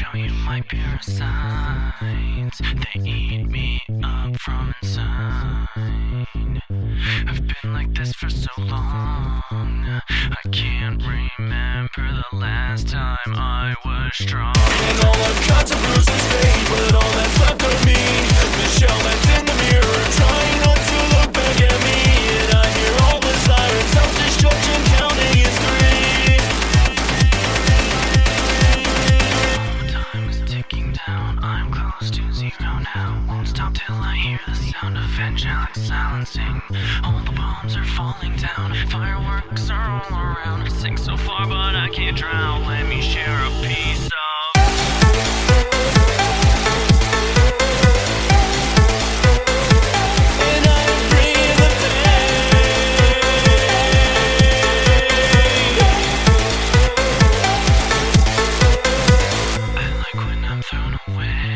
show you my parasites. They eat me up from inside. I've been like this for so long, I can't remember the last time I was strong. And all I've got's a bruises fade, but all that's left of me, the shell that's in the mirror, trying not to look back at me. And I hear all the sirens, self-destruction counting is three. Time is ticking down, I'm close to zero now. Won't stop till I hear the sound of angelic silencing. All the bombs are falling down, fireworks are all around. I sink so far but I can't drown, let me share a piece of. Thrown away,